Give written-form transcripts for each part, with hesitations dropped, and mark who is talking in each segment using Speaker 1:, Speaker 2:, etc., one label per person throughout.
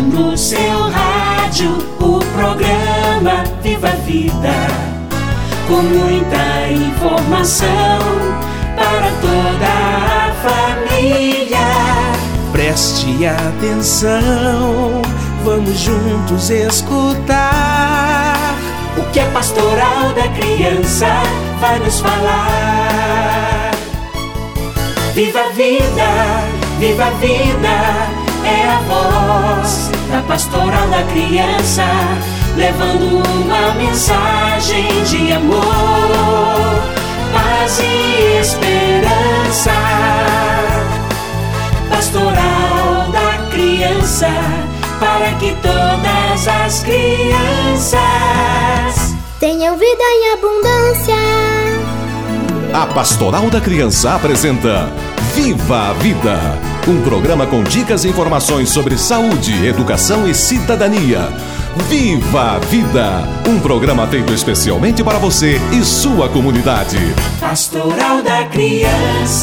Speaker 1: No seu rádio, o programa Viva a Vida, com muita informação para toda a família.
Speaker 2: Preste atenção, vamos juntos escutar
Speaker 1: o que a Pastoral da Criança vai nos falar. Viva a vida, viva a vida, é a voz da Pastoral da Criança, levando uma mensagem de amor, paz e esperança. Pastoral da Criança, para que todas as crianças
Speaker 3: tenham vida em abundância.
Speaker 4: A Pastoral da Criança apresenta Viva a Vida, um programa com dicas e informações sobre saúde, educação e cidadania. Viva a Vida, um programa feito especialmente para você e sua comunidade.
Speaker 1: Pastoral da Criança.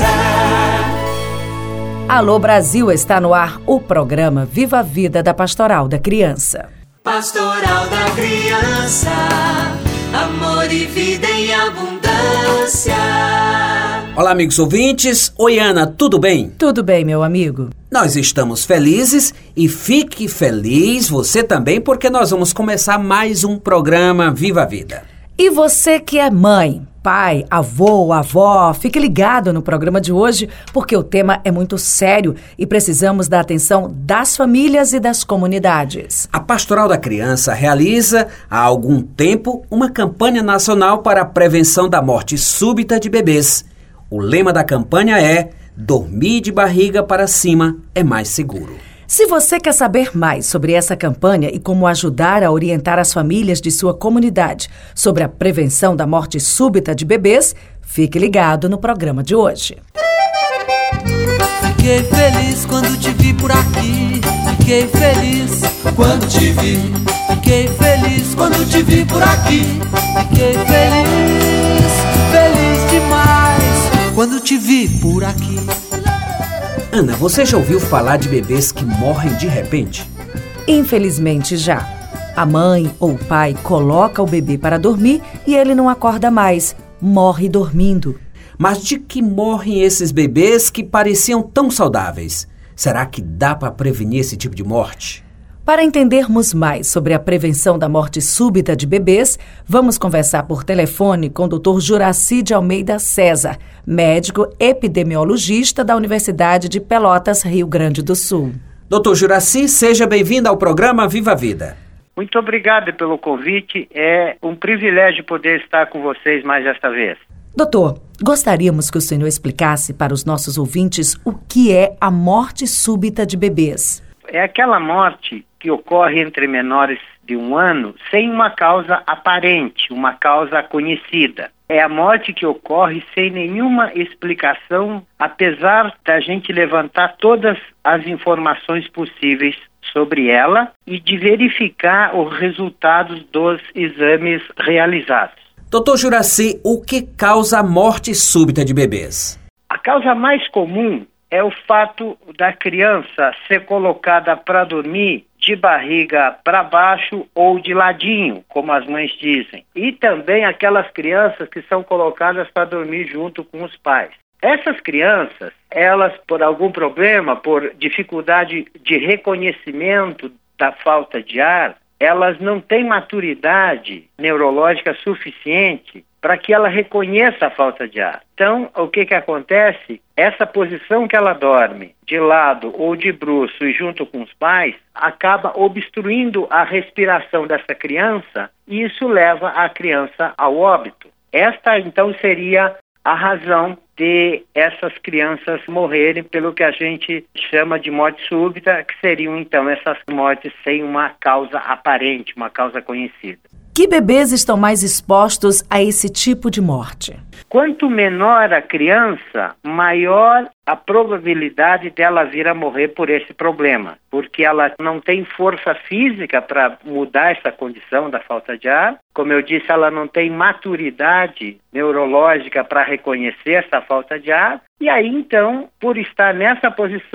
Speaker 5: Alô Brasil, está no ar o programa Viva a Vida da Pastoral da Criança.
Speaker 1: Pastoral da Criança, amor e vida em abundância.
Speaker 6: Olá, amigos ouvintes. Oi, Ana, tudo bem?
Speaker 5: Tudo bem, meu amigo.
Speaker 6: Nós estamos felizes e fique feliz você também, porque nós vamos começar mais um programa Viva a Vida.
Speaker 5: E você que é mãe, pai, avô, avó, fique ligado no programa de hoje, porque o tema é muito sério e precisamos da atenção das famílias e das comunidades.
Speaker 6: A Pastoral da Criança realiza, há algum tempo, uma campanha nacional para a prevenção da morte súbita de bebês. O lema da campanha é: dormir de barriga para cima é mais seguro.
Speaker 5: Se você quer saber mais sobre essa campanha e como ajudar a orientar as famílias de sua comunidade sobre a prevenção da morte súbita de bebês, fique ligado no programa de hoje.
Speaker 7: Fiquei feliz quando te vi por aqui. Fiquei feliz quando te vi. Fiquei feliz quando te vi por aqui. Fiquei feliz, feliz demais quando te vi por aqui.
Speaker 6: Ana, você já ouviu falar de bebês que morrem de repente?
Speaker 5: Infelizmente já. A mãe ou o pai coloca o bebê para dormir e ele não acorda mais, morre dormindo.
Speaker 6: Mas de que morrem esses bebês que pareciam tão saudáveis? Será que dá para prevenir esse tipo de morte?
Speaker 5: Para entendermos mais sobre a prevenção da morte súbita de bebês, vamos conversar por telefone com o Dr. Juraci de Almeida César, médico epidemiologista da Universidade de Pelotas, Rio Grande do Sul.
Speaker 6: Dr. Juraci, seja bem-vindo ao programa Viva a Vida.
Speaker 8: Muito obrigado pelo convite. É um privilégio poder estar com vocês mais esta vez.
Speaker 5: Doutor, gostaríamos que o senhor explicasse para os nossos ouvintes o que é a morte súbita de bebês.
Speaker 8: É aquela morte que ocorre entre menores de 1 ano sem uma causa aparente, uma causa conhecida. É a morte que ocorre sem nenhuma explicação, apesar da gente levantar todas as informações possíveis sobre ela e de verificar os resultados dos exames realizados.
Speaker 6: Dr. Juraci, o que causa a morte súbita de bebês?
Speaker 8: A causa mais comum é o fato da criança ser colocada para dormir de barriga para baixo ou de ladinho, como as mães dizem. E também aquelas crianças que são colocadas para dormir junto com os pais. Essas crianças, elas, por algum problema, por dificuldade de reconhecimento da falta de ar, elas não têm maturidade neurológica suficiente para que ela reconheça a falta de ar. Então, o que acontece? Essa posição que ela dorme, de lado ou de bruço e junto com os pais, acaba obstruindo a respiração dessa criança e isso leva a criança ao óbito. Esta, então, seria a razão de essas crianças morrerem pelo que a gente chama de morte súbita, que seriam, então, essas mortes sem uma causa aparente, uma causa conhecida.
Speaker 5: Que bebês estão mais expostos a esse tipo de morte?
Speaker 8: Quanto menor a criança, maior a probabilidade dela vir a morrer por esse problema, porque ela não tem força física para mudar essa condição da falta de ar. Como eu disse, ela não tem maturidade neurológica para reconhecer essa falta de ar. E aí, então, por estar nessa posição,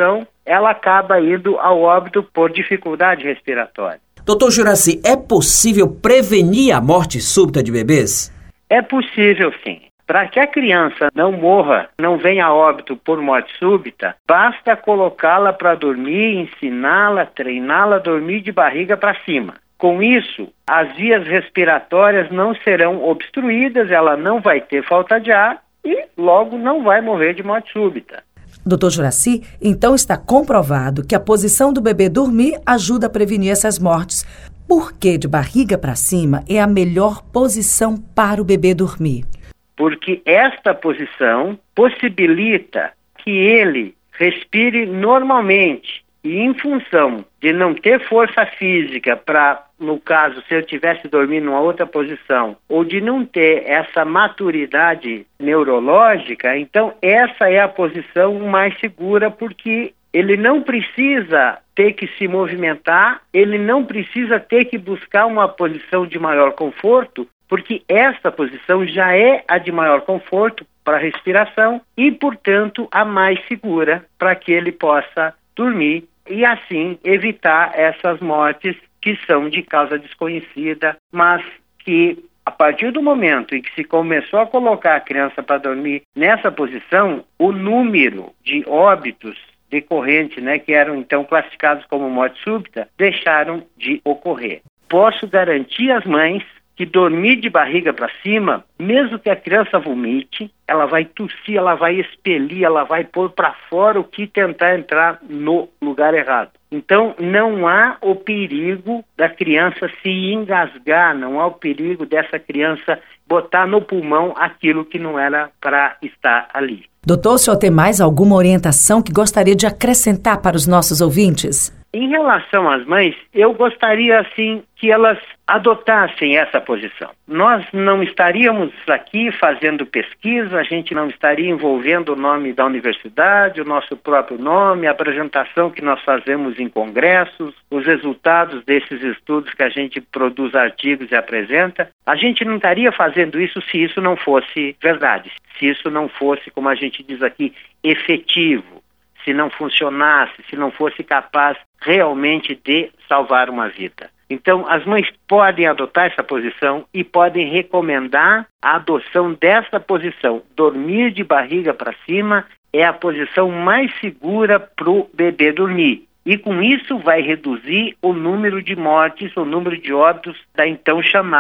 Speaker 8: ela acaba indo ao óbito por dificuldade respiratória.
Speaker 6: Doutor Juraci, é possível prevenir a morte súbita de bebês?
Speaker 8: É possível, sim. Para que a criança não morra, não venha a óbito por morte súbita, basta colocá-la para dormir, ensiná-la, treiná-la a dormir de barriga para cima. Com isso, as vias respiratórias não serão obstruídas, ela não vai ter falta de ar e logo não vai morrer de morte súbita.
Speaker 5: Doutor Juraci, então está comprovado que a posição do bebê dormir ajuda a prevenir essas mortes. Por que de barriga para cima é a melhor posição para o bebê dormir?
Speaker 8: Porque esta posição possibilita que ele respire normalmente. E em função de não ter força física para, no caso, se eu estivesse dormindo numa outra posição, ou de não ter essa maturidade neurológica, então essa é a posição mais segura, porque ele não precisa ter que se movimentar, ele não precisa ter que buscar uma posição de maior conforto, porque esta posição já é a de maior conforto para a respiração e, portanto, a mais segura para que ele possa dormir e assim evitar essas mortes que são de causa desconhecida, mas que a partir do momento em que se começou a colocar a criança para dormir nessa posição, o número de óbitos decorrentes, que eram então classificados como morte súbita, deixaram de ocorrer. Posso garantir às mães que dormir de barriga para cima, mesmo que a criança vomite, ela vai tossir, ela vai expelir, ela vai pôr para fora o que tentar entrar no lugar errado. Então, não há o perigo da criança se engasgar, não há o perigo dessa criança botar no pulmão aquilo que não era para estar ali.
Speaker 5: Doutor, o senhor tem mais alguma orientação que gostaria de acrescentar para os nossos ouvintes?
Speaker 8: Em relação às mães, eu gostaria, assim, que elas adotassem essa posição. Nós não estaríamos aqui fazendo pesquisa, a gente não estaria envolvendo o nome da universidade, o nosso próprio nome, a apresentação que nós fazemos em congressos, os resultados desses estudos que a gente produz artigos e apresenta. A gente não estaria fazendo isso se isso não fosse verdade, se isso não fosse, como a gente diz aqui, efetivo. Se não funcionasse, se não fosse capaz realmente de salvar uma vida. Então, as mães podem adotar essa posição e podem recomendar a adoção dessa posição. Dormir de barriga para cima é a posição mais segura para o bebê dormir. E com isso vai reduzir o número de mortes, o número de óbitos da então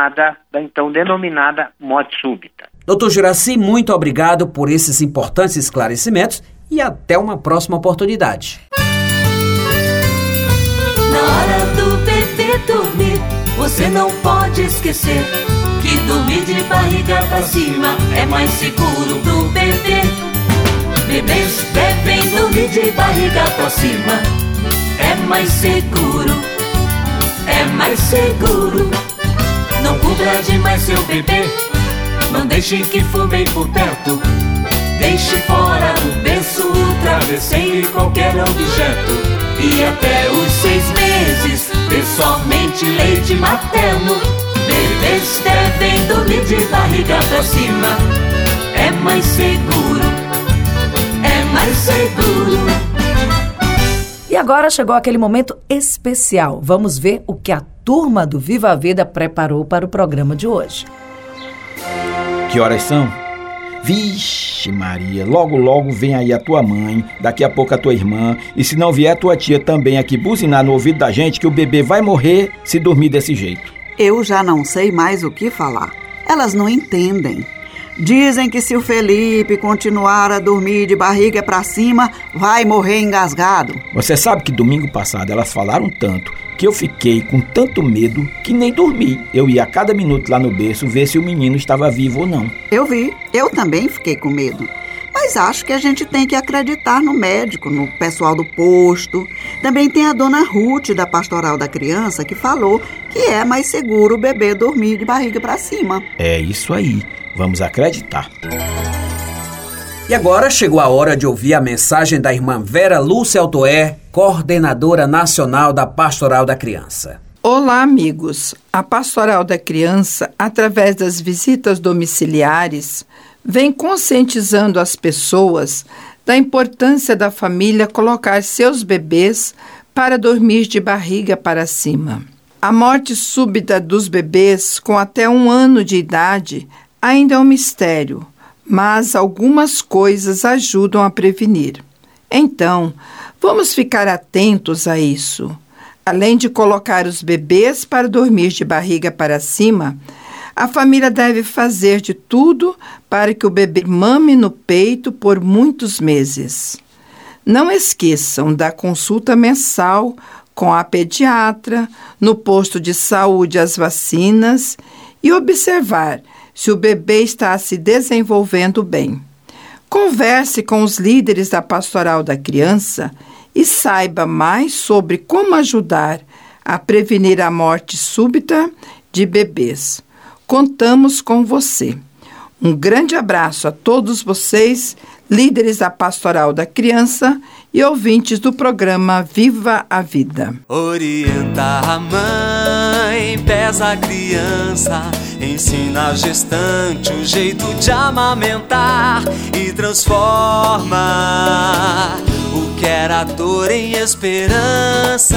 Speaker 8: denominada morte súbita.
Speaker 6: Doutor Juraci, muito obrigado por esses importantes esclarecimentos e até uma próxima oportunidade.
Speaker 1: Na hora do bebê dormir, você não pode esquecer que dormir de barriga pra cima é mais seguro pro bebê. Bebês devem dormir de barriga pra cima, é mais seguro, é mais seguro. Não cubra demais seu bebê, não deixe que fumem por perto. Deixe fora do berço o travesseiro e qualquer objeto. E até os 6 meses, dê somente leite materno. Bebês devem dormir de barriga pra cima, é mais seguro, é mais seguro.
Speaker 5: E agora chegou aquele momento especial. Vamos ver o que a turma do Viva a Vida preparou para o programa de hoje.
Speaker 9: Que horas são? Vixe Maria, logo vem aí a tua mãe, daqui a pouco a tua irmã, e se não vier a tua tia também aqui buzinar no ouvido da gente que o bebê vai morrer se dormir desse jeito.
Speaker 10: Eu já não sei mais o que falar. Elas não entendem. Dizem que se o Felipe continuar a dormir de barriga pra cima, vai morrer engasgado.
Speaker 9: Você sabe que domingo passado elas falaram tanto que eu fiquei com tanto medo que nem dormi. Eu ia a cada minuto lá no berço ver se o menino estava vivo ou não.
Speaker 10: Eu vi. Eu também fiquei com medo. Mas acho que a gente tem que acreditar no médico, no pessoal do posto. Também tem a dona Ruth, da Pastoral da Criança, que falou que é mais seguro o bebê dormir de barriga pra cima.
Speaker 9: É isso aí. Vamos acreditar.
Speaker 6: E agora chegou a hora de ouvir a mensagem da irmã Vera Lúcia Altoé, coordenadora nacional da Pastoral da Criança.
Speaker 11: Olá, amigos. A Pastoral da Criança, através das visitas domiciliares, vem conscientizando as pessoas da importância da família colocar seus bebês para dormir de barriga para cima. A morte súbita dos bebês com até 1 ano de idade ainda é um mistério, mas algumas coisas ajudam a prevenir. Então, vamos ficar atentos a isso. Além de colocar os bebês para dormir de barriga para cima, a família deve fazer de tudo para que o bebê mame no peito por muitos meses. Não esqueçam da consulta mensal com a pediatra, no posto de saúde as vacinas e observar se o bebê está se desenvolvendo bem. Converse com os líderes da Pastoral da Criança e saiba mais sobre como ajudar a prevenir a morte súbita de bebês. Contamos com você. Um grande abraço a todos vocês, líderes da Pastoral da Criança e ouvintes do programa Viva a Vida.
Speaker 7: Orienta a mãe, pesa a criança, ensina a gestante o jeito de amamentar e transforma o que era dor em esperança.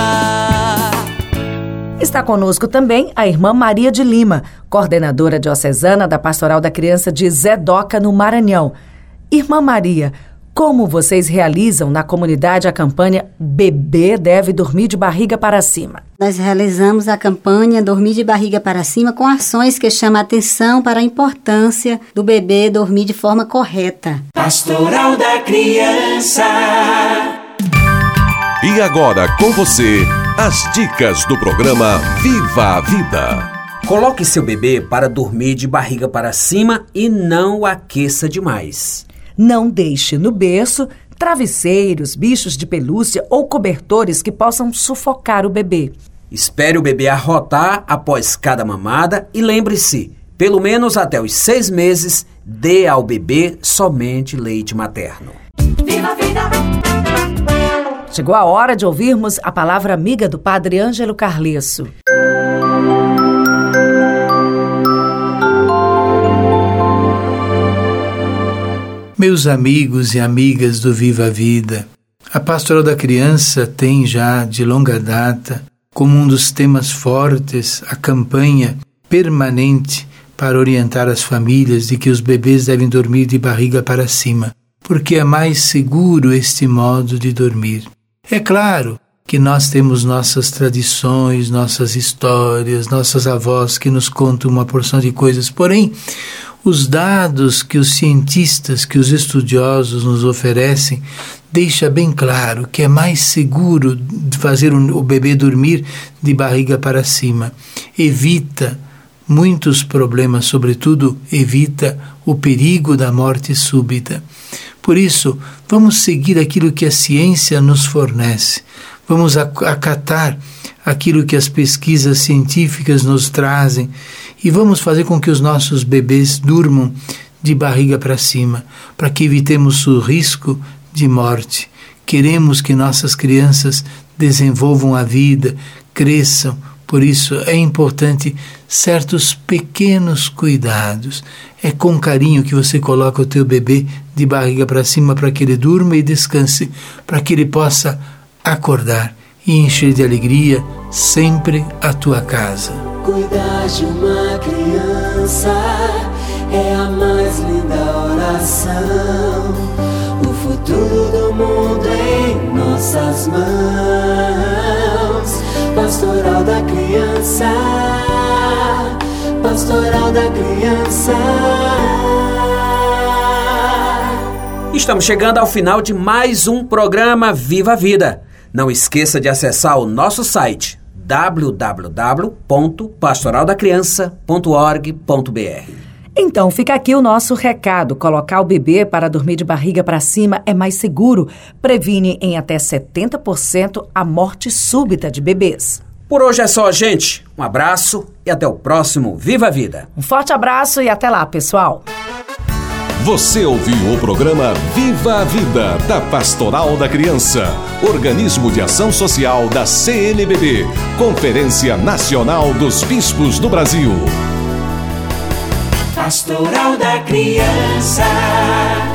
Speaker 5: Está conosco também a irmã Maria de Lima, coordenadora diocesana da Pastoral da Criança de Zedoca, no Maranhão. Irmã Maria, como vocês realizam na comunidade a campanha Bebê Deve Dormir de Barriga para Cima?
Speaker 12: Nós realizamos a campanha Dormir de Barriga para Cima com ações que chamam a atenção para a importância do bebê dormir de forma correta.
Speaker 2: Pastoral da Criança.
Speaker 4: E agora com você, as dicas do programa Viva a Vida.
Speaker 6: Coloque seu bebê para dormir de barriga para cima e não o aqueça demais.
Speaker 5: Não deixe no berço travesseiros, bichos de pelúcia ou cobertores que possam sufocar o bebê.
Speaker 6: Espere o bebê arrotar após cada mamada e lembre-se, pelo menos até os 6 meses, dê ao bebê somente leite materno.
Speaker 1: Viva a vida!
Speaker 5: Chegou a hora de ouvirmos a palavra amiga do Padre Ângelo Carlesso.
Speaker 13: Meus amigos e amigas do Viva a Vida, a Pastoral da Criança tem já de longa data como um dos temas fortes a campanha permanente para orientar as famílias de que os bebês devem dormir de barriga para cima, porque é mais seguro este modo de dormir. É claro que nós temos nossas tradições, nossas histórias, nossas avós que nos contam uma porção de coisas, porém, os dados que os cientistas, que os estudiosos nos oferecem, deixa bem claro que é mais seguro fazer o bebê dormir de barriga para cima. Evita muitos problemas, sobretudo evita o perigo da morte súbita. Por isso, vamos seguir aquilo que a ciência nos fornece. Vamos acatar aquilo que as pesquisas científicas nos trazem e vamos fazer com que os nossos bebês durmam de barriga para cima, para que evitemos o risco de morte. Queremos que nossas crianças desenvolvam a vida, cresçam, por isso é importante certos pequenos cuidados. É com carinho que você coloca o teu bebê de barriga para cima para que ele durma e descanse, para que ele possa acordar e encher de alegria sempre a tua casa.
Speaker 7: Cuidar de uma criança é a mais linda oração. O futuro do mundo em nossas mãos. Pastoral da Criança, Pastoral da Criança.
Speaker 6: Estamos chegando ao final de mais um programa Viva a Vida. Não esqueça de acessar o nosso site www.pastoraldacriança.org.br.
Speaker 5: Então fica aqui o nosso recado. Colocar o bebê para dormir de barriga para cima é mais seguro. Previne em até 70% a morte súbita de bebês.
Speaker 6: Por hoje é só, gente. Um abraço e até o próximo Viva a Vida.
Speaker 5: Um forte abraço e até lá, pessoal.
Speaker 4: Você ouviu o programa Viva a Vida, da Pastoral da Criança, organismo de ação social da CNBB, Conferência Nacional dos Bispos do Brasil.
Speaker 2: Pastoral da Criança.